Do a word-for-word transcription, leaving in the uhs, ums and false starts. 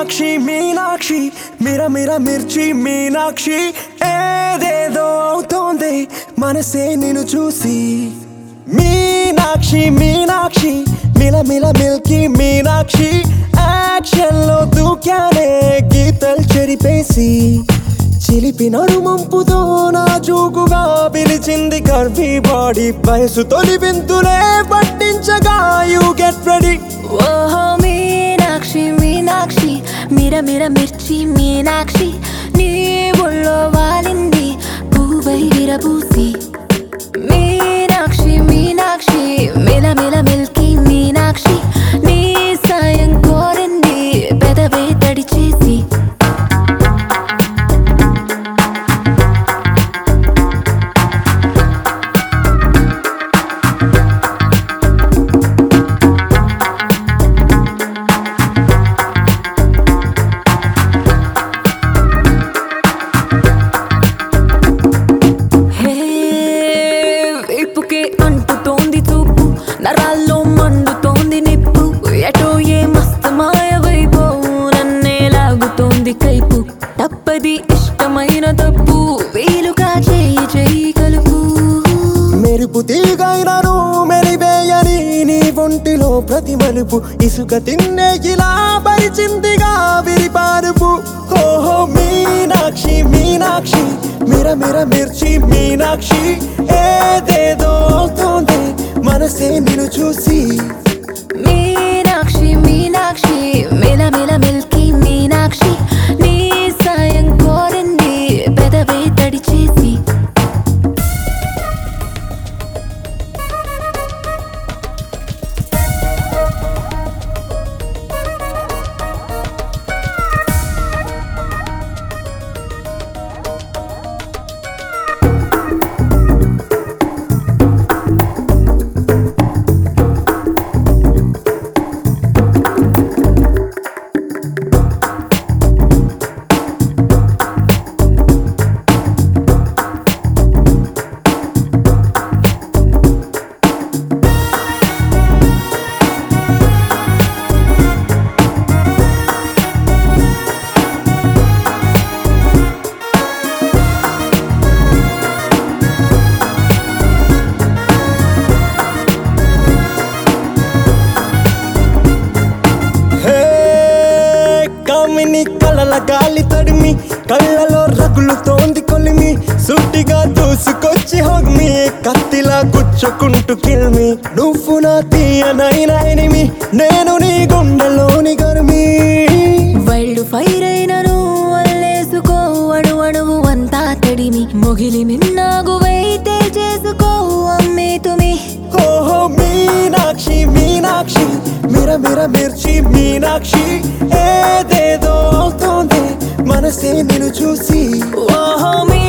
మీనాక్షి మీనాక్షి మీరా మీరా మిర్చి మీనాక్షి ఏదేదో అవుతోంది మనసే నిన్ను చూసి మీనాక్షి మీనాక్షి మిల మిల మిల్కి మీనాక్షి యాక్షన్ లో దూకానే గీతలు చెరిపేసి చిలిపి నడుమంపుతో నా జూకుగా పిలిచింది కర్వీ బాడీ వయసు తొలి వింతులే పట్టించగా యు గెట్ రెడీ ఓహో మీనాక్షి మీనాక్షి మిర మిర మిర్చి మీనాక్షి నీ ఒళ్ళో వాలింది పువ్వై విరబూసి మీనాక్షి మీనాక్షి మిల మిల మిల్కి మీనాక్షి నీ సాయం కోరింది పెదవే తడి చేసి అంటుతోంది చూపు నరాల్లో మండుతోంది నిప్పు ఎటో ఏ మస్తు మాయవైపో నన్నే లాగుతోంది కైపు తప్పది ఇష్టమైన తప్పు వీలుగా చేయి చేయి కలుపు మెరుపు తీగైనను మెలివేయని నీ ఒంటిలో ప్రతి మలుపు ఇసుక తిన్నే ఇలా పరిచిందిగా విరిపారుపు ఓహో మీనాక్షి మీనాక్షి మిర మిర మిర్చి మీనాక్షి ఏదేదో అవుతోంది మనసే నిన్ను చూసి మీనాక్షి మీనాక్షి మిల మిల మిల్కి మీనాక్షి నీ సాయం కోరింది పెదవే తడి చేసి కామిని కళ్ళల గాలి తడిమి కళ్ళలో రగులుతోంది కొలిమి సూటిగా దూసుకొచ్చి హొగ్మి కత్తిలా గుచ్చుకుంటూ కిల్మి నువ్వు నా తీయనైన ఎనిమి నేను నీ గుండెలోని గర్మి వైల్డ్ ఫైర్ అయినను అల్లేసుకో అణు అణువు అంతా తడిమి మొగిలి మిన్నాగువైతే చేసుకో అమ్మే తుమి ఓహో మీనాక్షి మీనాక్షి మిర మిర మిర్చి మీనాక్షి ఏదేదో అవుతోంది మనసే నిన్ను చూసి ఓహో